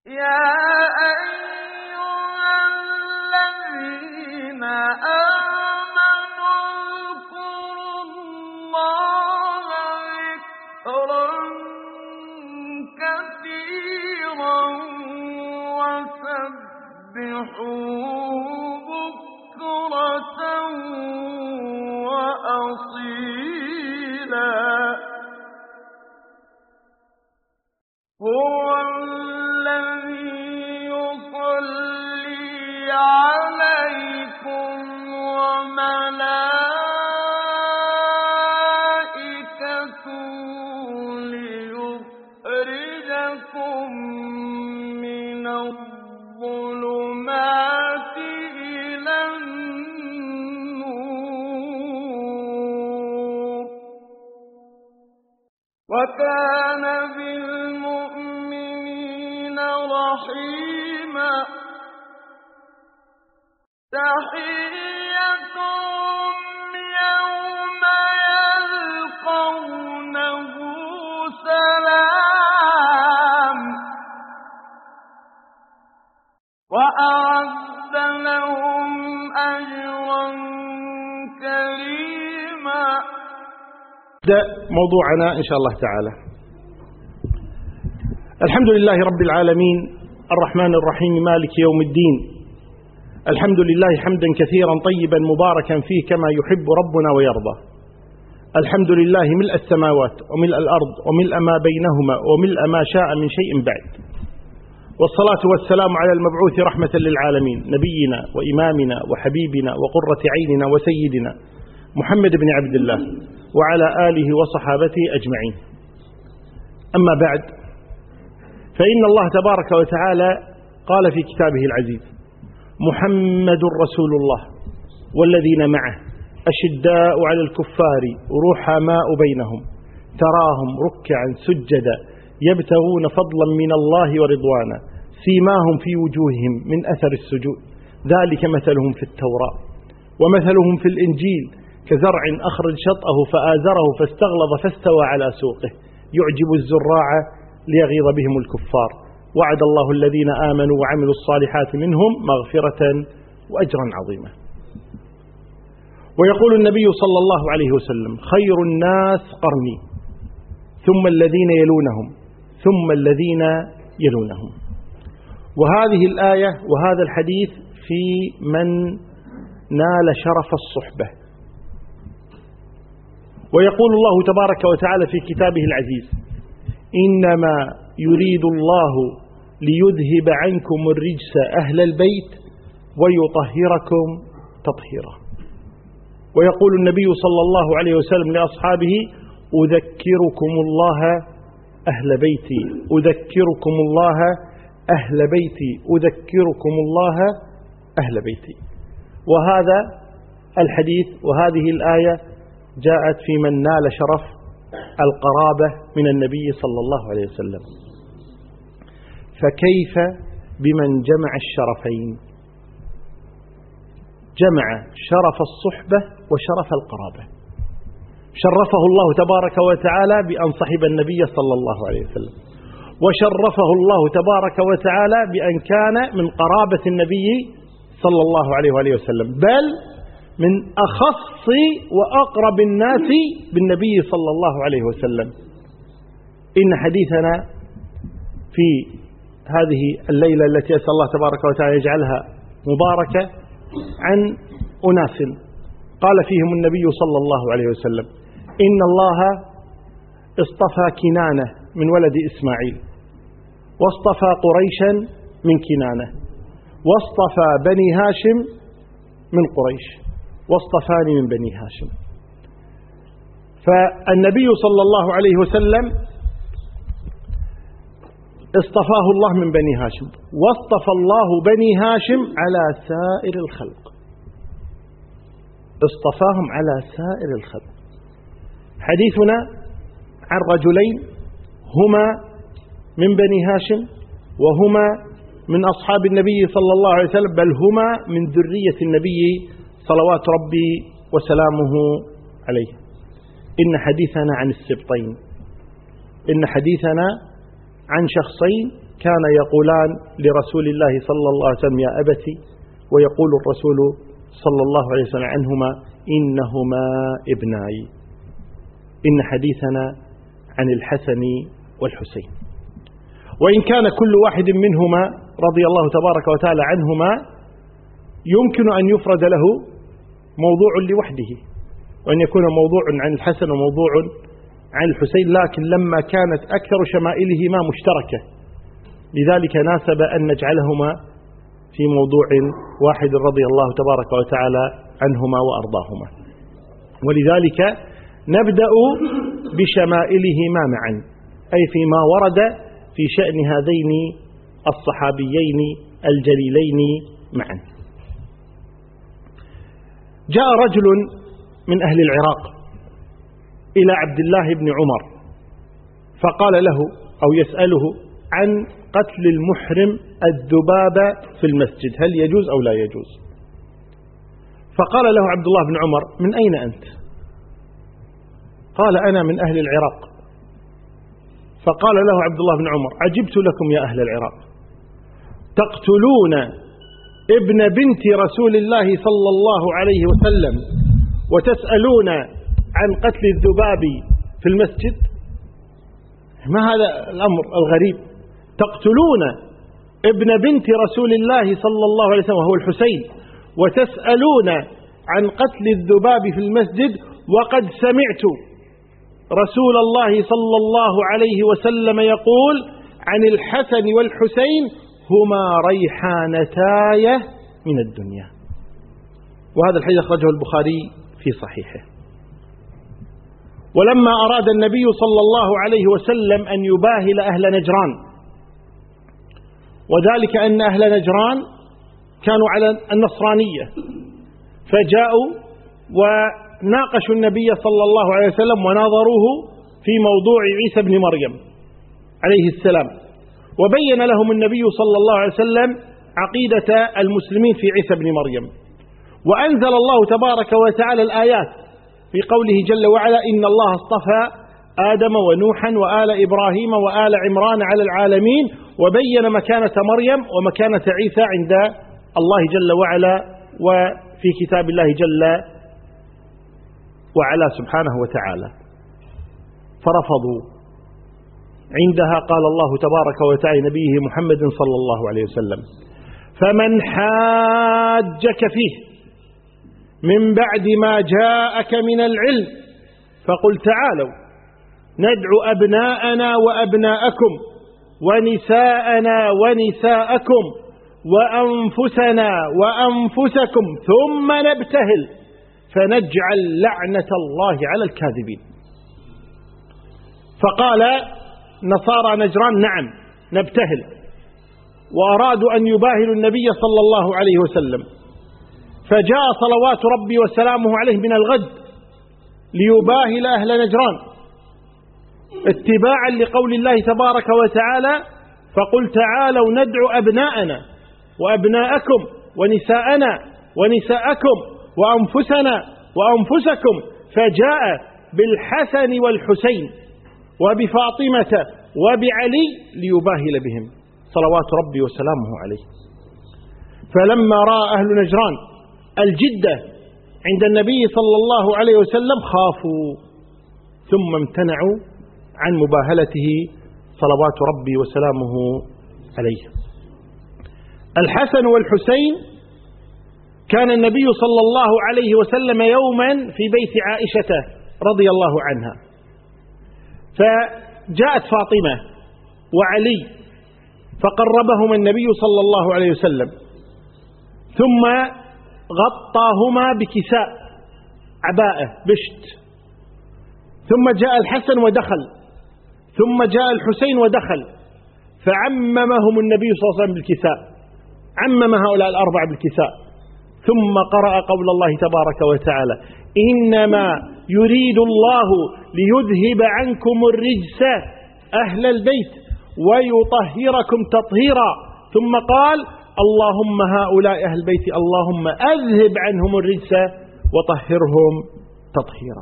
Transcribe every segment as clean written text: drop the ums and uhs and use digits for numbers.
يا أيها الذين آمنوا اذكروا الله ذكرا كثيرا وسبحوه بكرة وأصيلا هو الذي يصلي عليكم وملائكته ليخرجكم من الظلمات إلى النور وكان بالمؤمنين رحيما تحيتهم يوم يلقونه سلام وأعد لهم أجرا كريما. نبدأ موضوعنا إن شاء الله تعالى. الحمد لله رب العالمين الرحمن الرحيم مالك يوم الدين. الحمد لله حمدا كثيرا طيبا مباركا فيه كما يحب ربنا ويرضى. الحمد لله ملء السماوات وملء الأرض وملء ما بينهما وملء ما شاء من شيء بعد، والصلاة والسلام على المبعوث رحمة للعالمين نبينا وإمامنا وحبيبنا وقرة عيننا وسيدنا محمد بن عبد الله وعلى آله وصحابته أجمعين. أما بعد، فإن الله تبارك وتعالى قال في كتابه العزيز: محمد رسول الله والذين معه أشداء على الكفار رحماء بينهم تراهم ركعا سجدا يبتغون فضلا من الله ورضوانا سيماهم في وجوههم من أثر السجود ذلك مثلهم في التوراة ومثلهم في الإنجيل كزرع أخرج شطأه فآزره فاستغلظ فاستوى على سوقه يعجب الزراع ليغيظ بهم الكفار وعد الله الذين آمنوا وعملوا الصالحات منهم مغفرة وأجرا عظيما. ويقول النبي صلى الله عليه وسلم: خير الناس قرني ثم الذين يلونهم ثم الذين يلونهم. وهذه الآية وهذا الحديث في من نال شرف الصحبة. ويقول الله تبارك وتعالى في كتابه العزيز: إنما يريد الله ليذهب عنكم الرجس أهل البيت ويطهركم تطهيرا. ويقول النبي صلى الله عليه وسلم لأصحابه: أذكركم الله أهل بيتي أذكركم الله أهل بيتي أذكركم الله أهل بيتي. وهذا الحديث وهذه الآية جاءت في من نال شرف القرابة من النبي صلى الله عليه وسلم. فكيف بمن جمع الشرفين؟ جمع شرف الصحبة وشرف القرابة. شرفه الله تبارك وتعالى بأن صحب النبي صلى الله عليه وسلم، وشرفه الله تبارك وتعالى بأن كان من قرابة النبي صلى الله عليه وسلم، بل من أخص وأقرب الناس بالنبي صلى الله عليه وسلم. إن حديثنا في هذه الليلة التي أسأل الله تبارك وتعالى يجعلها مباركة عن أناس قال فيهم النبي صلى الله عليه وسلم: إن الله اصطفى كنانة من ولد إسماعيل، واصطفى قريشا من كنانة، واصطفى بني هاشم من قريش، واصطفاني من بني هاشم. فالنبي صلى الله عليه وسلم اصطفاه الله من بني هاشم، واصطفى الله بني هاشم على سائر الخلق، اصطفاهم على سائر الخلق. حديثنا عن رجلين هما من بني هاشم وهما من أصحاب النبي صلى الله عليه وسلم، بل هما من ذرية النبي صلوات ربي وسلامه عليه. إن حديثنا عن السبطين، إن حديثنا عن شخصين كان يقولان لرسول الله صلى الله عليه وسلم: يا أبتي، ويقول الرسول صلى الله عليه وسلم عنهما: إنهما ابناي. إن حديثنا عن الحسن والحسين. وإن كان كل واحد منهما رضي الله تبارك وتعالى عنهما يمكن أن يفرد له موضوع لوحده، وأن يكون موضوع عن الحسن وموضوع عن الحسين، لكن لما كانت أكثر شمائلهما مشتركة لذلك ناسب أن نجعلهما في موضوع واحد رضي الله تبارك وتعالى عنهما وأرضاهما. ولذلك نبدأ بشمائلهما معا، أي فيما ورد في شأن هذين الصحابيين الجليلين معا. جاء رجل من أهل العراق إلى عبد الله بن عمر فقال له أو يسأله عن قتل المحرم الذباب في المسجد، هل يجوز أو لا يجوز؟ فقال له عبد الله بن عمر: من أين أنت؟ قال: أنا من أهل العراق. فقال له عبد الله بن عمر: عجبت لكم يا أهل العراق، تقتلون ابن بنت رسول الله صلى الله عليه وسلم وتسألون عن قتل الذباب في المسجد؟ ما هذا الأمر الغريب؟ تقتلون ابن بنت رسول الله صلى الله عليه وسلم وهو الحسين وتسألون عن قتل الذباب في المسجد، وقد سمعت رسول الله صلى الله عليه وسلم يقول عن الحسن والحسين: هما ريحانتاي من الدنيا. وهذا الحديث أخرجه البخاري في صحيحه. ولما أراد النبي صلى الله عليه وسلم أن يباهل أهل نجران، وذلك أن أهل نجران كانوا على النصرانية، فجاءوا وناقشوا النبي صلى الله عليه وسلم وناظروه في موضوع عيسى بن مريم عليه السلام، وبين لهم النبي صلى الله عليه وسلم عقيدة المسلمين في عيسى بن مريم، وأنزل الله تبارك وتعالى الآيات في قوله جل وعلا: إن الله اصطفى آدم ونوحا وآل إبراهيم وآل عمران على العالمين، وبين مكانة مريم ومكانة عيسى عند الله جل وعلا وفي كتاب الله جل وعلا سبحانه وتعالى. فرفضوا. عندها قال الله تبارك وتعالى نبيه محمد صلى الله عليه وسلم: فمن حاجك فيه من بعد ما جاءك من العلم فقل تعالوا ندعو أبناءنا وأبناءكم ونساءنا ونساءكم وأنفسنا وأنفسكم ثم نبتهل فنجعل لعنة الله على الكاذبين. فقال نصارى نجران: نعم نبتهل، وأرادوا أن يباهلوا النبي صلى الله عليه وسلم، فجاء صلوات ربي وسلامه عليه من الغد ليباهل أهل نجران اتباعا لقول الله تبارك وتعالى: فقل تعالوا ندعو أبناءنا وأبناءكم ونساءنا ونساءكم وأنفسنا وأنفسكم، فجاء بالحسن والحسين وبفاطمة وبعلي ليباهل بهم صلوات ربي وسلامه عليه. فلما رأى أهل نجران الجدة عند النبي صلى الله عليه وسلم خافوا، ثم امتنعوا عن مباهلته صلوات ربي وسلامه عليه. الحسن والحسين كان النبي صلى الله عليه وسلم يوما في بيت عائشة رضي الله عنها، فجاءت فاطمة وعلي فقربهما النبي صلى الله عليه وسلم، ثم غطاهما بكساء عباءة بشت، ثم جاء الحسن ودخل، ثم جاء الحسين ودخل، فعممهم النبي صلى الله عليه وسلم بالكساء، عمم هؤلاء الأربعة بالكساء، ثم قرأ قول الله تبارك وتعالى: إنما يريد الله ليذهب عنكم الرجس أهل البيت ويطهركم تطهيرا، ثم قال: اللهم هؤلاء أهل البيت اللهم أذهب عنهم الرجس وطهرهم تطهيرا.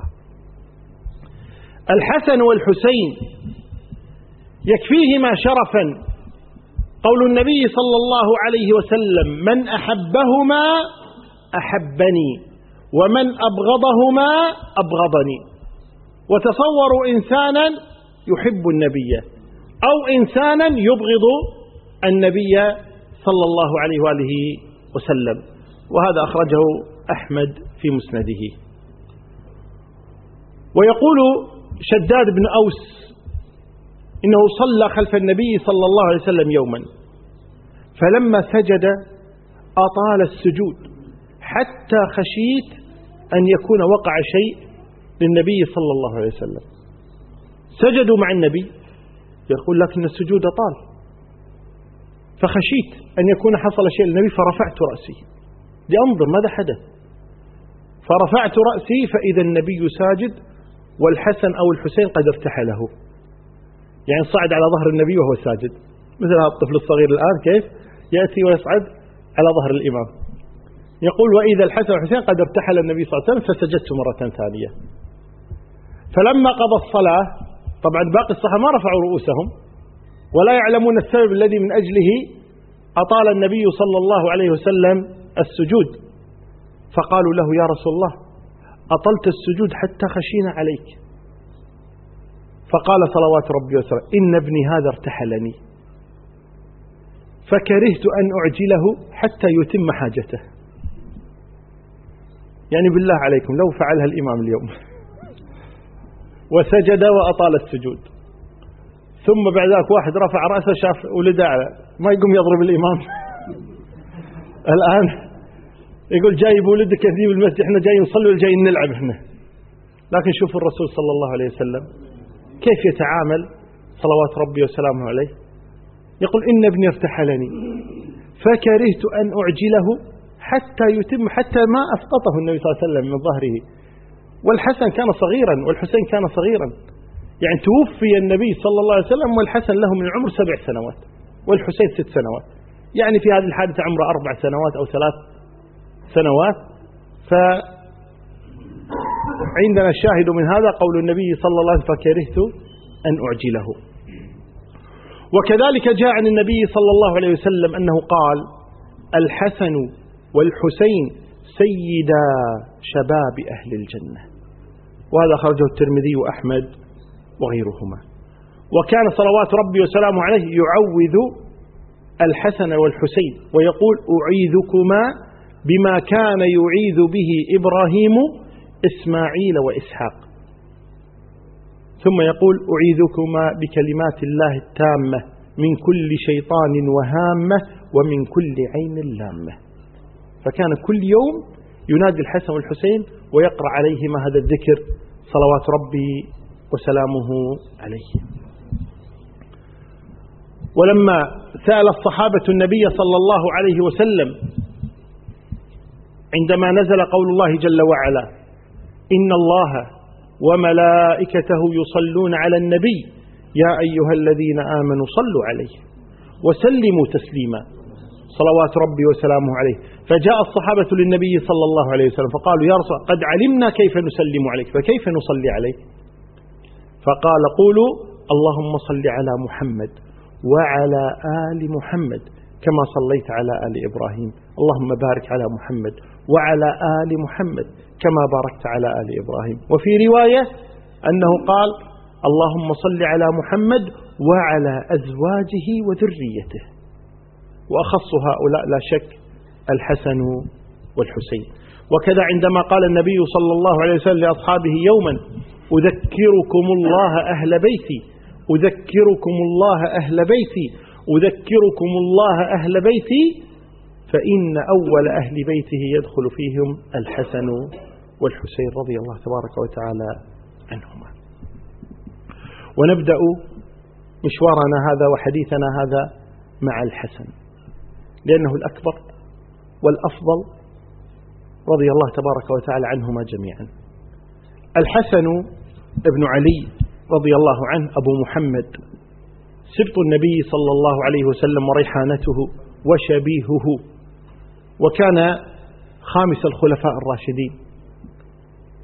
الحسن والحسين يكفيهما شرفا قول النبي صلى الله عليه وسلم: من أحبهما أحبني ومن أبغضهما أبغضني. وتصوروا إنسانا يحب النبي أو إنسانا يبغض النبي صلى الله عليه وآله وسلم. وهذا أخرجه أحمد في مسنده. ويقول شداد بن أوس إنه صلى خلف النبي صلى الله عليه وسلم يوما، فلما سجد أطال السجود حتى خشيت أن يكون وقع شيء للنبي صلى الله عليه وسلم. سجدوا مع النبي، يقول لكن السجود طال، فخشيت أن يكون حصل شيء للنبي فرفعت رأسي لأنظر ماذا حدث. فرفعت رأسي فإذا النبي ساجد والحسن أو الحسين قد ارتحله، يعني صعد على ظهر النبي وهو ساجد، مثل هذا الطفل الصغير الآن كيف يأتي ويصعد على ظهر الإمام. يقول: وإذا الحسن والحسين قد ارتحل النبي صلى الله عليه وسلم فسجدت مرة ثانية. فلما قضى الصلاة، طبعا باقي الصحابة ما رفعوا رؤوسهم ولا يعلمون السبب الذي من أجله أطال النبي صلى الله عليه وسلم السجود، فقالوا له: يا رسول الله أطلت السجود حتى خشينا عليك. فقال صلوات ربي وسلامه: إن ابني هذا ارتحلني فكرهت أن أعجله حتى يتم حاجته. يعني بالله عليكم لو فعلها الإمام اليوم وسجد وأطال السجود، ثم بعد ذلك واحد رفع رأسه شاف ولده ما يقوم يضرب الإمام الآن يقول جايب ولدك كذيب المسجد، احنا جايين نصلي ولا جايين نلعب هنا. لكن شوفوا الرسول صلى الله عليه وسلم كيف يتعامل صلوات ربي وسلامه عليه. يقول: إن ابني ارتحلني فكرهت أن أعجله حتى يتم، حتى ما أسقطه النبي صلى الله عليه وسلم من ظهره. والحسن كان صغيرا والحسين كان صغيرا، يعني توفي النبي صلى الله عليه وسلم والحسن له من العمر 7 سنوات والحسين 6 سنوات، يعني في هذه الحادثة عمره 4 سنوات أو 3 سنوات. فعندنا الشاهد من هذا قول النبي صلى الله عليه وسلم: فكرهت أن أعجله. وكذلك جاء عن النبي صلى الله عليه وسلم أنه قال: الحسن والحسين سيدا شباب أهل الجنة. وهذا خرجه الترمذي وأحمد وغيرهما. وكان صلوات ربي وسلامه عليه يعوذ الحسن والحسين ويقول: أعيذكما بما كان يعيذ به إبراهيم إسماعيل وإسحاق. ثم يقول: أعيذكما بكلمات الله التامة من كل شيطان وهامة ومن كل عين لامة. فكان كل يوم ينادي الحسن والحسين ويقرأ عليهما هذا الذكر صلوات ربي وسلامه عليه. ولما سأل الصحابة النبي صلى الله عليه وسلم عندما نزل قول الله جل وعلا: إن الله وملائكته يصلون على النبي يا أيها الذين آمنوا صلوا عليه وسلموا تسليما صلوات ربي وسلامه عليه. فجاء الصحابة للنبي صلى الله عليه وسلم فقالوا: يا رسول قد علمنا كيف نسلم عليك فكيف نصلي عليك؟ فقال: قولوا اللهم صل على محمد وعلى آل محمد كما صليت على آل إبراهيم، اللهم بارك على محمد وعلى آل محمد كما باركت على آل إبراهيم. وفي رواية أنه قال: اللهم صل على محمد وعلى أزواجه وذريته. وأخص هؤلاء لا شك الحسن والحسين. وكذا عندما قال النبي صلى الله عليه وسلم لأصحابه يوما: أذكركم الله أهل بيتي، أذكركم الله أهل بيتي، أذكركم الله أهل بيتي، فإن أول أهل بيته يدخل فيهم الحسن والحسين رضي الله تبارك وتعالى عنهما. ونبدأ مشوارنا هذا وحديثنا هذا مع الحسن لأنه الأكبر والأفضل رضي الله تبارك وتعالى عنهما جميعا. الحسن ابن علي رضي الله عنه أبو محمد سبط النبي صلى الله عليه وسلم وريحانته وشبيهه، وكان خامس الخلفاء الراشدين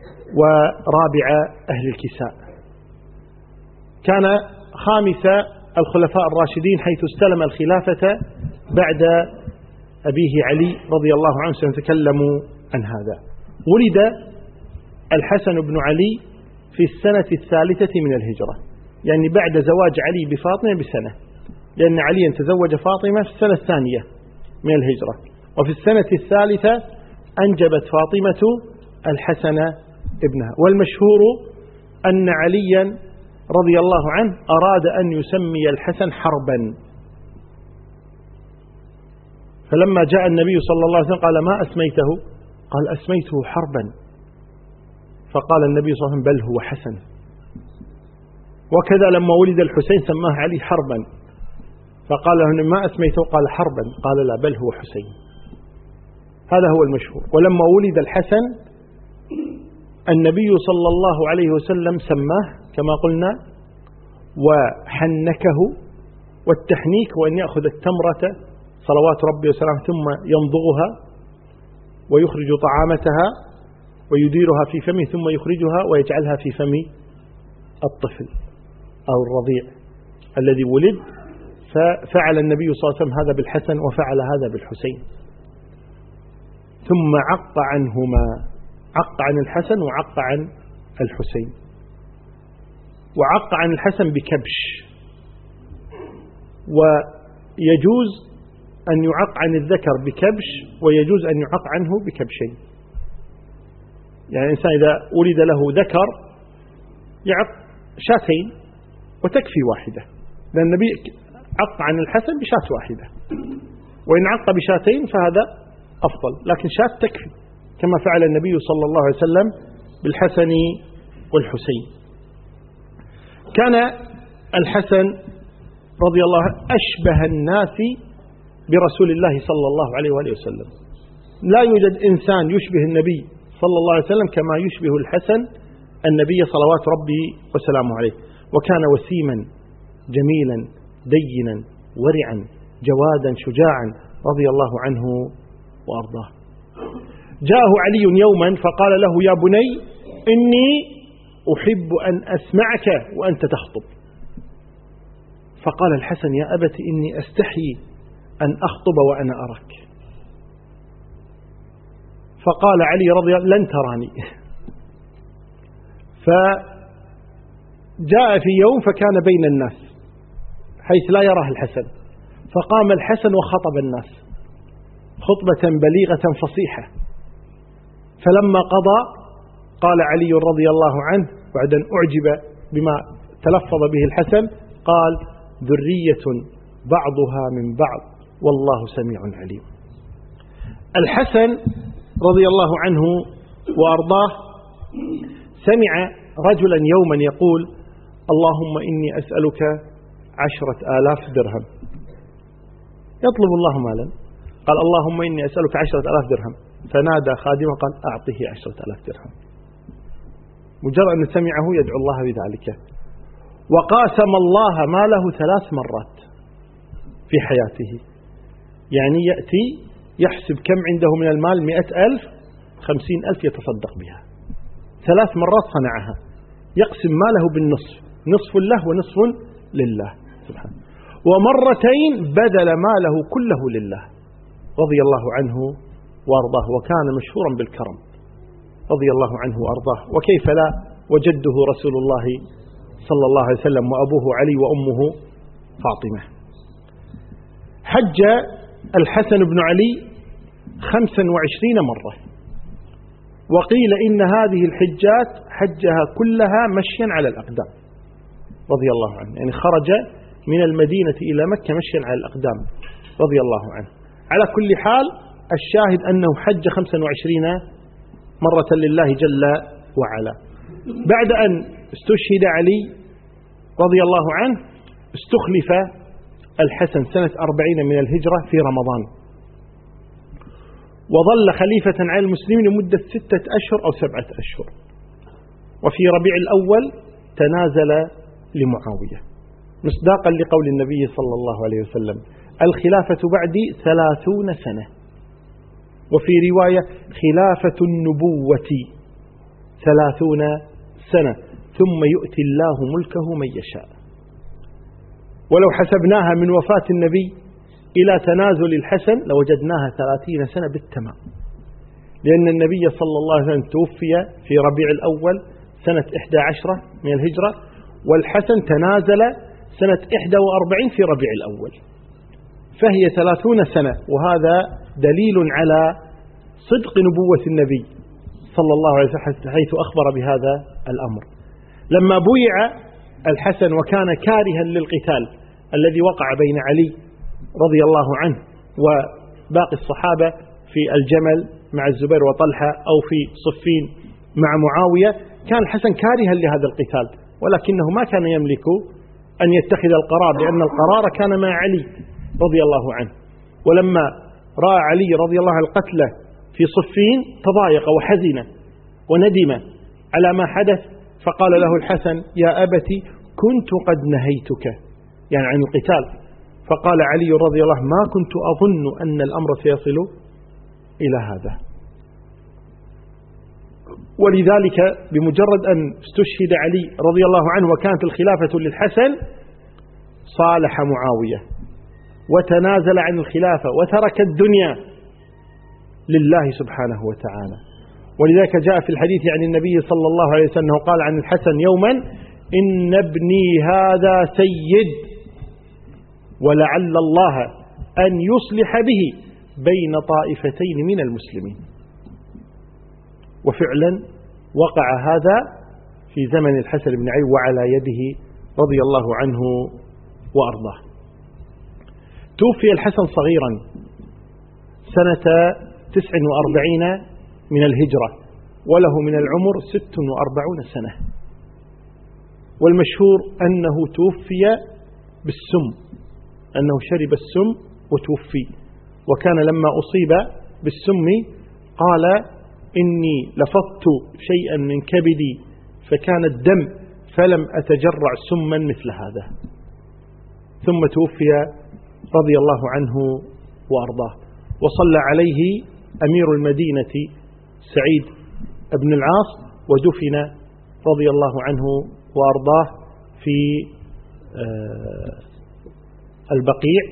ورابع أهل الكساء. كان خامس الخلفاء الراشدين حيث استلم الخلافة بعد أبيه علي رضي الله عنه. سنتكلم عن هذا. ولد الحسن بن علي في السنة 3 من الهجرة، يعني بعد زواج علي بفاطمة بسنة، لأن علي تزوج فاطمة في السنة 2 من الهجرة، وفي السنة 3 أنجبت فاطمة الحسن ابنها. والمشهور أن عليا رضي الله عنه أراد أن يسمي الحسن حربا، فلما جاء النبي صلى الله عليه وسلم قال ما أسميته؟ قال أسميته حربا، فقال النبي صلى الله عليه وسلم بل هو حسن. وكذا لما ولد الحسين سماه علي حربا، فقال له ما أسميته؟ قال حربا، قال لا بل هو حسين. هذا هو المشهور. ولما ولد الحسن النبي صلى الله عليه وسلم سماه كما قلنا وحنكه، والتحنيك هو أن يأخذ التمرة صلوات ربي وسلامه ثم يمضغها ويخرج طعامتها ويديرها في فمه ثم يخرجها ويجعلها في فم الطفل أو الرضيع الذي ولد. ففعل النبي صلى الله عليه وسلم هذا بالحسن وفعل هذا بالحسين، ثم عق عنهما، عق عن الحسن وعق عن الحسين. وعق عن الحسن بكبش، ويجوز أن يعق عن الذكر بكبش ويجوز أن يعق عنه بكبشين. يعني الإنسان إذا ولد له ذكر يعق شاتين وتكفي واحدة، لأن النبي عق عن الحسن بشاة واحدة، وإن عق بشاتين فهذا أفضل، لكن شاة تكفي كما فعل النبي صلى الله عليه وسلم بالحسن والحسين. كان الحسن رضي الله عنه أشبه الناس برسول الله صلى الله عليه وآله وسلم. لا يوجد إنسان يشبه النبي صلى الله عليه وسلم كما يشبه الحسن النبي صلوات ربي وسلامه عليه. وكان وسيما جميلا دينا ورعا جوادا شجاعا رضي الله عنه وأرضاه. جاءه علي يوما فقال له يا بني إني أحب أن أسمعك وأنت تخطب. فقال الحسن يا أبت إني أستحي أن أخطب وأنا أراك. فقال علي رضي الله لن تراني. فجاء في يوم فكان بين الناس حيث لا يراه الحسن، فقام الحسن وخطب الناس خطبة بليغة فصيحة. فلما قضى قال علي رضي الله عنه بعد أن أعجب بما تلفظ به الحسن قال ذرية بعضها من بعض والله سميع عليم. الحسن رضي الله عنه وأرضاه سمع رجلا يوما يقول اللهم إني أسألك 10,000 درهم. يطلب الله مالا، قال اللهم إني أسألك 10,000 درهم. فنادى خادمه قال أعطه 10,000 درهم. مجرد أن سمعه يدعو الله بذلك. وقاسم الله ماله 3 مرات في حياته، يعني يأتي يحسب كم عنده من المال 100,000 50,000 يتصدق بها. 3 مرات صنعها، يقسم ماله بالنصف، نصف له ونصف لله سبحانه. ومرتين بذل ماله كله لله رضي الله عنه وأرضاه، وكان مشهورا بالكرم رضي الله عنه وأرضاه. وكيف لا وجده رسول الله صلى الله عليه وسلم وأبوه علي وأمه فاطمة. حج الحسن بن علي 25 مرة، وقيل إن هذه الحجات حجها كلها مشيا على الأقدام رضي الله عنه، يعني خرج من المدينة إلى مكة مشيا على الأقدام رضي الله عنه. على كل حال الشاهد أنه حج 25 مرة لله جل وعلا. بعد أن استشهد علي رضي الله عنه استخلف الحسن سنة 40 من الهجرة في رمضان، وظل خليفة على المسلمين لمدة 6 أشهر أو 7 أشهر. وفي ربيع الأول تنازل لمعاوية مصداقا لقول النبي صلى الله عليه وسلم الخلافة بعدي 30 سنة، وفي رواية خلافة النبوة 30 سنة ثم يؤتي الله ملكه من يشاء. ولو حسبناها من وفاة النبي إلى تنازل الحسن لوجدناها 30 سنة بالتمام، لأن النبي صلى الله عليه وسلم توفي في ربيع الأول سنة 11 من الهجرة، والحسن تنازل سنة 41 في ربيع الأول، فهي 30 سنة. وهذا دليل على صدق نبوة النبي صلى الله عليه وسلم حيث أخبر بهذا الأمر. لما بويع الحسن وكان كارها للقتال الذي وقع بين علي رضي الله عنه وباقي الصحابة في الجمل مع الزبير وطلحة أو في صفين مع معاوية، كان الحسن كارها لهذا القتال، ولكنه ما كان يملك أن يتخذ القرار، لأن القرار كان مع علي رضي الله عنه. ولما رأى علي رضي الله عنه القتلى في صفين تضايق وحزن وندم على ما حدث، فقال له الحسن: يا أبتي كنت قد نهيتك، يعني عن القتال. فقال علي رضي الله عنه: ما كنت أظن أن الأمر سيصل إلى هذا. ولذلك بمجرد أن استشهد علي رضي الله عنه وكانت الخلافة للحسن، صالح معاوية وتنازل عن الخلافة وترك الدنيا لله سبحانه وتعالى. ولذلك جاء في الحديث عن النبي صلى الله عليه وسلم قال عن الحسن يوما: إن ابني هذا سيد ولعل الله أن يصلح به بين طائفتين من المسلمين. وفعلا وقع هذا في زمن الحسن بن علي وعلى يده رضي الله عنه وأرضاه. توفي الحسن صغيرا سنة 49 من الهجرة، وله من العمر 46 سنة. والمشهور أنه توفي بالسم، أنه شرب السم وتوفي. وكان لما أصيب بالسم قال: إني لفظت شيئا من كبدي فكان الدم فلم أتجرع سما مثل هذا. ثم توفي رضي الله عنه وأرضاه. وصلى عليه أمير المدينة سعيد بن العاص، ودفن رضي الله عنه وأرضاه في البقيع،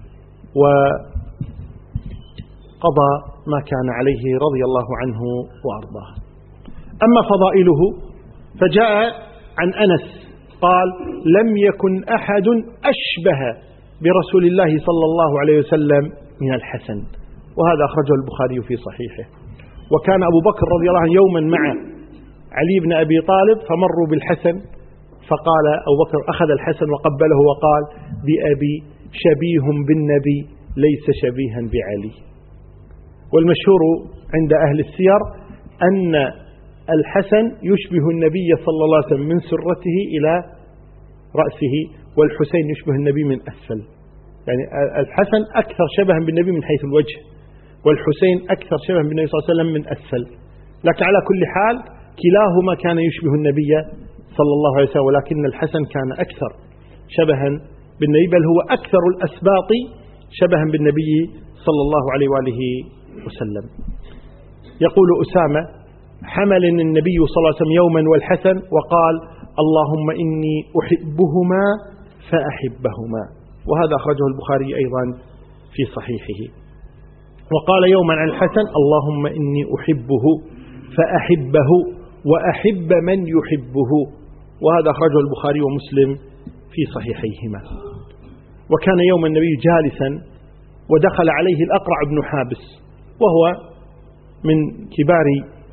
وقضى ما كان عليه رضي الله عنه وأرضاه. أما فضائله فجاء عن أنس قال: لم يكن أحد أشبه برسول الله صلى الله عليه وسلم من الحسن. وهذا أخرجه البخاري في صحيحه. وكان أبو بكر رضي الله عنه يوما مع علي بن أبي طالب فمروا بالحسن، فقال أبو بكر أخذ الحسن وقبله وقال: بأبي شبيه بالنبي ليس شبيها بعلي. والمشهور عند أهل السير أن الحسن يشبه النبي صلى الله عليه وسلم من سرته إلى رأسه، والحسين يشبه النبي من أسفل. يعني الحسن أكثر شبها بالنبي من حيث الوجه، والحسين أكثر شبها بالنبي صلى الله عليه وسلم من أسفل. لكن على كل حال كلاهما كان يشبه النبي صلى الله عليه وسلم، ولكن الحسن كان أكثر شبها بالنبي، بل هو أكثر الأسباط شبها بالنبي صلى الله عليه وآله وسلم. يقول أسامة: حملني النبي صلى الله عليه وسلم يوما والحسن وقال: اللهم إني أحبهما فأحبهما. وهذا أخرجه البخاري أيضا في صحيحه. وقال يوما عن الحسن: اللهم إني أحبه فأحبه وأحب من يحبه. وهذا أخرجه البخاري ومسلم في صحيحيهما. وكان يوم النبي جالسا ودخل عليه الأقرع بن حابس، وهو من كبار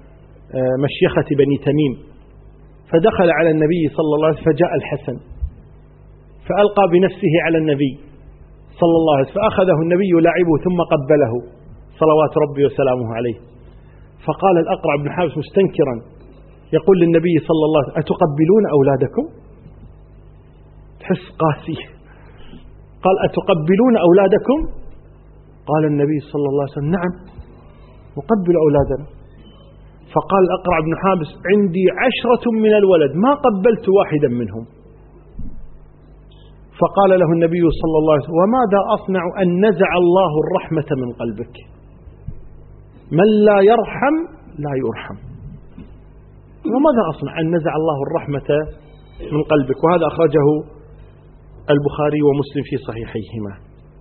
مشيخة بني تميم، فدخل على النبي صلى الله عليه وسلم فجاء الحسن فألقى بنفسه على النبي صلى الله عليه وسلم، فأخذه النبي يلاعبه ثم قبله صلوات ربي وسلامه عليه. فقال الأقرع بن حابس مستنكرا يقول للنبي صلى الله عليه وسلم: أتقبلون أولادكم؟ تحس قاسي. قال: أتقبلون أولادكم؟ قال النبي صلى الله عليه وسلم: نعم نقبل أولادنا. فقال الأقرع بن حابس: عندي 10 من الولد ما قبلت واحدا منهم. فقال له النبي صلى الله عليه وسلم: وماذا أصنع أن نزع الله الرحمة من قلبك؟ من لا يرحم لا يرحم. وماذا أصنع أن نزع الله الرحمة من قلبك؟ وهذا أخرجه البخاري ومسلم في صحيحيهما.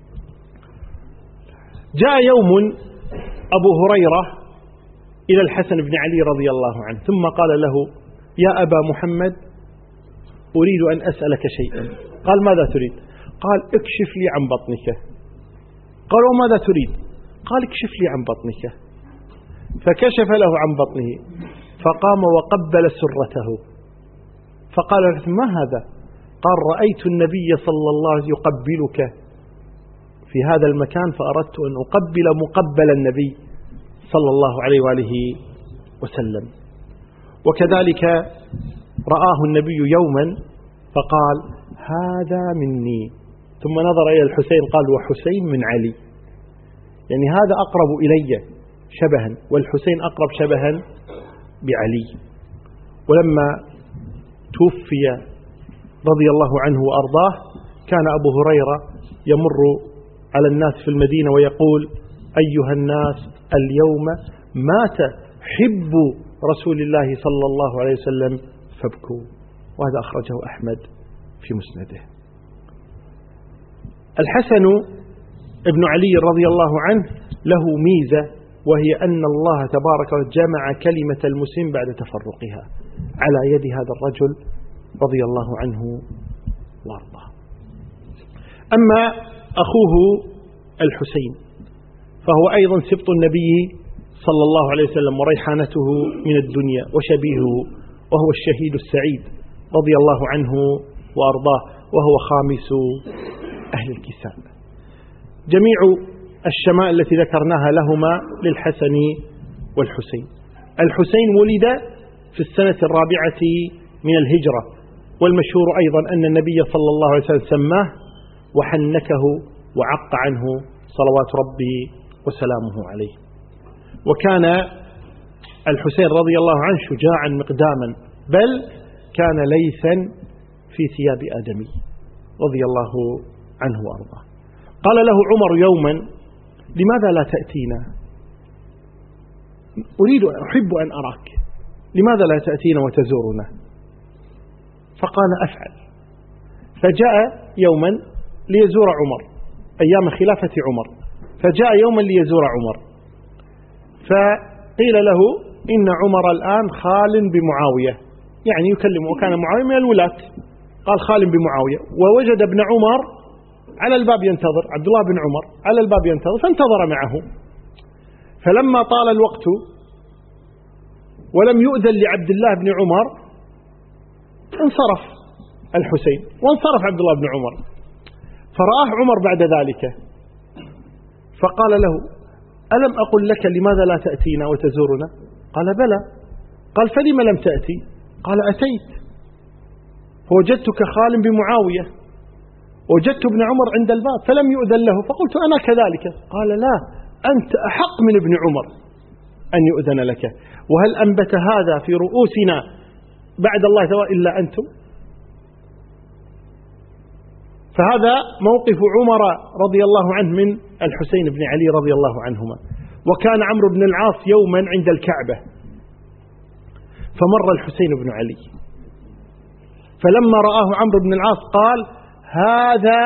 جاء يوم أبو هريرة إلى الحسن بن علي رضي الله عنه ثم قال له: يا أبا محمد، أريد أن أسألك شيئا. قال: ماذا تريد؟ قال: اكشف لي عن بطنك. قال: وماذا تريد؟ قال: اكشف لي عن بطنك. فكشف له عن بطنه فقام وقبل سرته، فقال: ما هذا؟ قال: رأيت النبي صلى الله عليه وسلم يقبلك في هذا المكان فأردت أن أقبل مقبل النبي صلى الله عليه وآله وسلم. وكذلك رآه النبي يوما فقال: هذا مني، ثم نظر إلى الحسين قال: وحسين من علي، يعني هذا أقرب إلي شبها والحسين أقرب شبها بعلي. ولما توفي رضي الله عنه وأرضاه كان أبو هريرة يمر على الناس في المدينة ويقول: أيها الناس، اليوم مات حب رسول الله صلى الله عليه وسلم فابكوا. وهذا أخرجه أحمد في مسنده. الحسن ابن علي رضي الله عنه له ميزة، وهي أن الله تبارك وتعالى جمع كلمة المسلم بعد تفرقها على يد هذا الرجل رضي الله عنه وارضاه. أما أخوه الحسين فهو أيضا سبط النبي صلى الله عليه وسلم وريحانته من الدنيا وشبيهه، وهو الشهيد السعيد رضي الله عنه وأرضاه، وهو خامس أهل الكساء. جميع الشمائل التي ذكرناها لهما للحسن والحسين. الحسين ولد في السنة 4 من الهجرة، والمشهور أيضا أن النبي صلى الله عليه وسلم سماه وحنكه وعق عنه صلوات ربي وسلامه عليه. وكان الحسين رضي الله عنه شجاعا مقداما، بل كان ليثا في ثياب آدمي رضي الله عنه وأرضاه. قال له عمر يوما: لماذا لا تأتينا؟ أحب أن أراك، لماذا لا تأتينا وتزورنا؟ فقال: أفعل. فجاء يوما ليزور عمر أيام خلافة عمر، فجاء يوما ليزور عمر، فقيل له: إن عمر الآن خال بمعاوية، يعني يكلم، وكان معاوية من الولاة، قال خال بمعاوية. ووجد ابن عمر على الباب ينتظر، عبد الله بن عمر على الباب ينتظر، فانتظر معه. فلما طال الوقت ولم يؤذن لعبد الله بن عمر انصرف الحسين وانصرف عبد الله بن عمر، فرآه عمر بعد ذلك فقال له: ألم أقل لك لماذا لا تأتينا وتزورنا؟ قال: بلى. قال: فلم لم تأتي؟ قال: أتيت فوجدتك خال بمعاوية، وجدت ابن عمر عند الباب فلم يؤذن له فقلت أنا كذلك. قال: لا، أنت أحق من ابن عمر أن يؤذن لك، وهل أنبت هذا في رؤوسنا بعد الله إلا أنتم؟ فهذا موقف عمر رضي الله عنه من الحسين بن علي رضي الله عنهما. وكان عمرو بن العاص يوما عند الكعبة فمر الحسين بن علي، فلما رآه عمرو بن العاص قال: هذا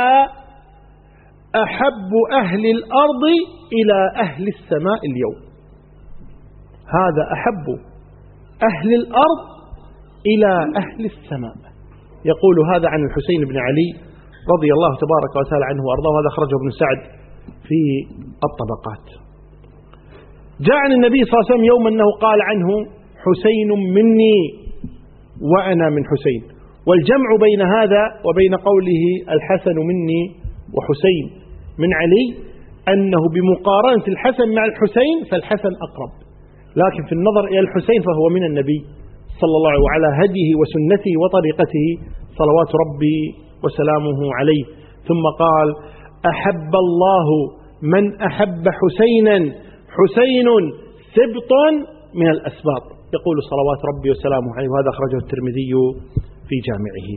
أحب أهل الأرض إلى أهل السماء اليوم، هذا أحب أهل الأرض إلى أهل السماء. يقول هذا عن الحسين بن علي رضي الله تبارك وتعالى عنه وأرضاه، وهذا أخرجه ابن سعد في الطبقات. جاء عن النبي صلى الله عليه وسلم يوم أنه قال عنه: حسين مني وأنا من حسين. والجمع بين هذا وبين قوله الحسن مني وحسين من علي أنه بمقارنة الحسن مع الحسين فالحسن أقرب، لكن في النظر إلى الحسين فهو من النبي صلى الله عليه وسلم وعلى هديه وسنته وطريقته صلوات ربي وسلامه عليه. ثم قال: أحب الله من أحب حسينا، حسين سبط من الأسباط، يقول صلوات ربي وسلامه عليه، وهذا أخرجه الترمذي في جامعه.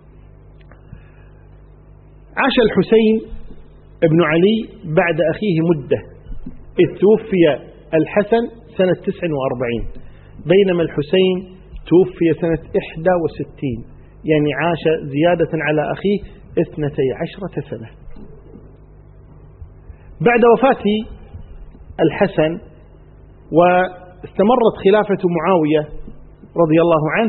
عاش الحسين ابن علي بعد أخيه مدة، إذ توفي الحسن سنة 49 بينما الحسين توفي سنة 61، يعني عاش زيادة على أخيه 12 سنة. بعد وفاة الحسن واستمرت خلافة معاوية رضي الله عنه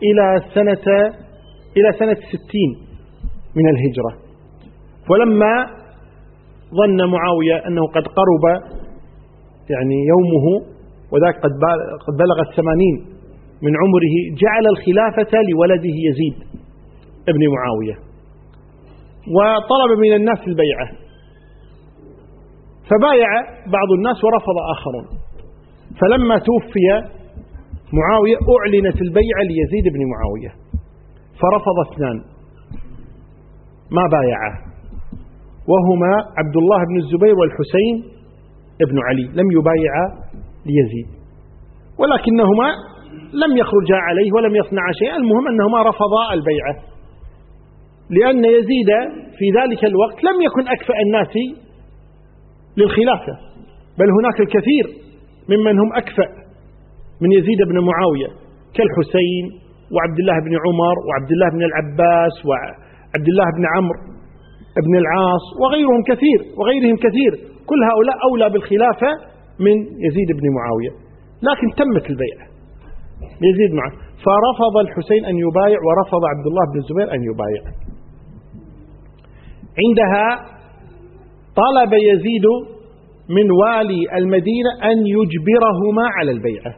إلى سنة 60 من الهجرة. ولما ظن معاوية أنه قد قرب يعني يومه وذاك قد بلغ 80 من عمره، جعل الخلافة لولده يزيد ابن معاوية، وطلب من الناس البيعة، فبايع بعض الناس ورفض آخرون. فلما توفي معاوية أعلنت البيعة ليزيد بن معاوية، فرفض 2 ما بايعه، وهما عبد الله بن الزبير والحسين ابن علي، لم يبايعا ليزيد، ولكنهما لم يخرجا عليه ولم يصنعا شيئا، المهم أنهما رفضا البيعة، لأن يزيد في ذلك الوقت لم يكن أكفأ الناس للخلافة، بل هناك الكثير ممن هم أكفأ من يزيد بن معاوية كالحسين وعبد الله بن عمر وعبد الله بن العباس وعبد الله بن عمرو بن العاص وغيرهم كثير، كل هؤلاء أولى بالخلافة من يزيد بن معاوية، لكن تمت البيعة يزيد معه، فرفض الحسين أن يبايع ورفض عبد الله بن الزبير أن يبايع. عندها طلب يزيد من والي المدينة أن يجبرهما على البيعة،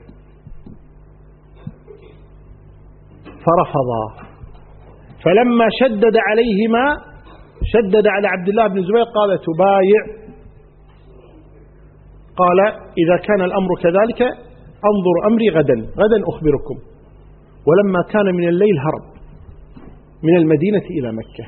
فرفضا. فلما شدد عليهما، شدد على عبد الله بن الزبير، قال تبايع؟ قال إذا كان الأمر كذلك أنظر أمري غدا أخبركم. ولما كان من الليل هرب من المدينة إلى مكة،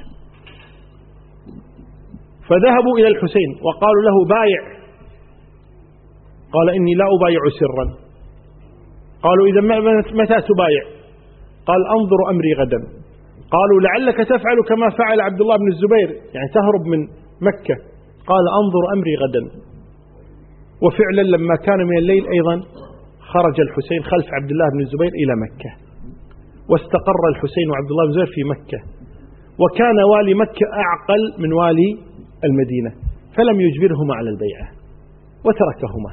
فذهبوا إلى الحسين وقالوا له بايع، قال إني لا أبايع سرا. قالوا إذا متى تبايع؟ قال أنظر أمري غدا. قالوا لعلك تفعل كما فعل عبد الله بن الزبير، يعني تهرب من مكة. قال أنظر أمري غدا. وفعلا لما كان من الليل أيضا خرج الحسين خلف عبد الله بن الزبير إلى مكة، واستقر الحسين وعبد الله بن الزبير في مكة، وكان والي مكة أعقل من والي المدينة، فلم يجبرهما على البيعة وتركهما.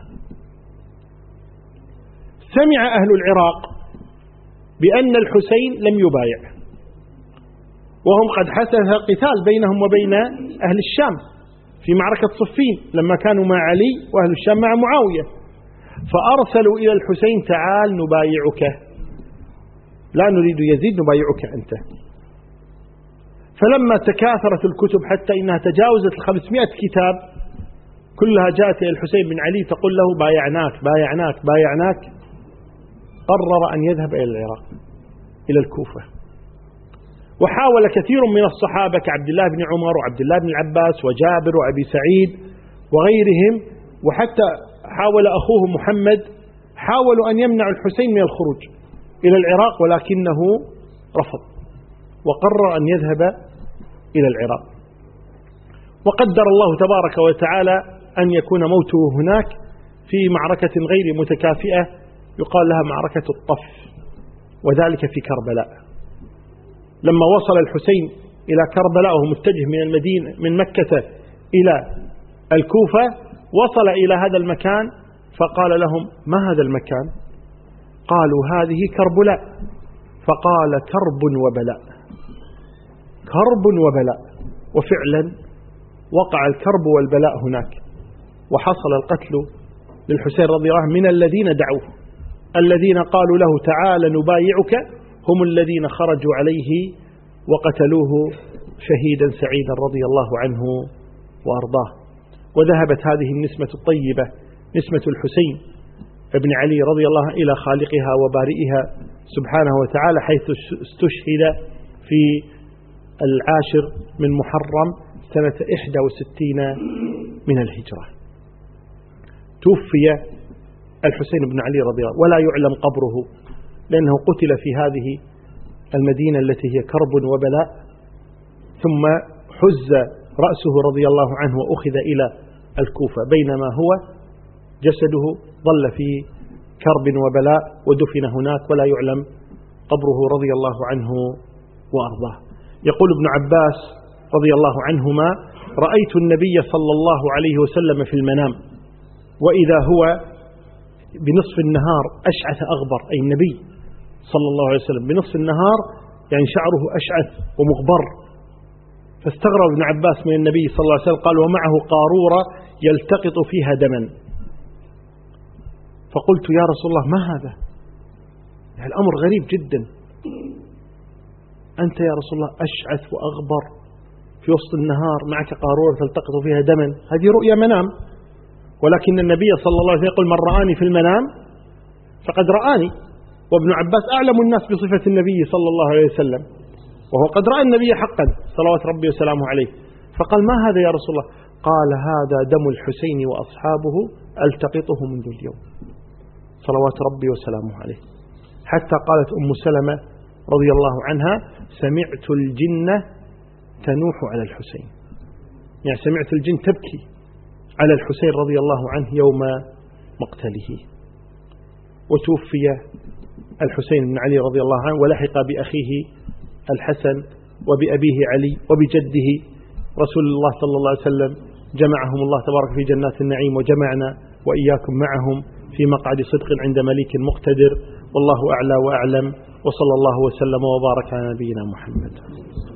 سمع أهل العراق بأن الحسين لم يبايع، وهم قد حدث قتال بينهم وبين أهل الشام في معركة صفين لما كانوا مع علي وأهل الشام مع معاوية، فأرسلوا إلى الحسين تعال نبايعك، لا نريد يزيد نبايعك أنت. فلما تكاثرت الكتب حتى إنها تجاوزت 500 كتاب كلها جاءت إلى الحسين بن علي تقول له بايعناك، قرر أن يذهب إلى العراق إلى الكوفة. وحاول كثير من الصحابة كعبد الله بن عمر وعبد الله بن العباس وجابر وأبي سعيد وغيرهم، وحتى حاول أخوه محمد، حاولوا أن يمنعوا الحسين من الخروج إلى العراق، ولكنه رفض وقرر أن يذهب إلى العراق. وقدر الله تبارك وتعالى أن يكون موته هناك في معركة غير متكافئة يقال لها معركة الطف، وذلك في كربلاء. لما وصل الحسين إلى كربلاء وهو متجه من المدينة من مكة إلى الكوفة، وصل إلى هذا المكان فقال لهم ما هذا المكان؟ قالوا هذه كربلاء. فقال كرب وبلاء، وفعلا وقع الكرب والبلاء هناك، وحصل القتل للحسين رضي الله عنه من الذين دعوه، الذين قالوا له تعال نبايعك هم الذين خرجوا عليه وقتلوه شهيدا سعيدا رضي الله عنه وأرضاه. وذهبت هذه النسمة الطيبة نسمة الحسين ابن علي رضي الله عنه إلى خالقها وبارئها سبحانه وتعالى، حيث استشهد في 10 من محرم سنة 61 من الهجرة. توفي الحسين بن علي رضي الله عنه ولا يعلم قبره، لأنه قتل في هذه المدينة التي هي كرب وبلاء، ثم حز رأسه رضي الله عنه وأخذ إلى الكوفة، بينما هو جسده ظل في كرب وبلاء ودفن هناك ولا يعلم قبره رضي الله عنه وأرضاه. يقول ابن عباس رضي الله عنهما: رأيت النبي صلى الله عليه وسلم في المنام وإذا هو بنصف النهار أشعث أغبر، أي النبي صلى الله عليه وسلم بنصف النهار يعني شعره أشعث ومغبر. فاستغرب ابن عباس من النبي صلى الله عليه وسلم، قال: ومعه قارورة يلتقط فيها دما. فقلت: يا رسول الله ما هذا؟ يعني الأمر غريب جدا، أنت يا رسول الله أشعث وأغبر في وسط النهار، معك قارورة تلتقط فيها دما، هذه رؤيا منام. ولكن النبي صلى الله عليه وسلم يقول: من رآني في المنام فقد رآني. وابن عباس أعلم الناس بصفة النبي صلى الله عليه وسلم، وهو قد رأى النبي حقا صلوات ربي وسلامه عليه. فقال: ما هذا يا رسول الله؟ قال: هذا دم الحسين وأصحابه ألتقطه منذ اليوم صلوات ربي وسلامه عليه. حتى قالت أم سلمة رضي الله عنها: سمعت الجن تنوح على الحسين، يعني سمعت الجن تبكي على الحسين رضي الله عنه يوم مقتله. وتوفي الحسين بن علي رضي الله عنه، ولحق بأخيه الحسن وبأبيه علي وبجده رسول الله صلى الله عليه وسلم. جمعهم الله تبارك في جنات النعيم، وجمعنا وإياكم معهم في مقعد صدق عند مليك مقتدر. والله أعلى وأعلم، وصلى الله وسلم وبارك على نبينا محمد.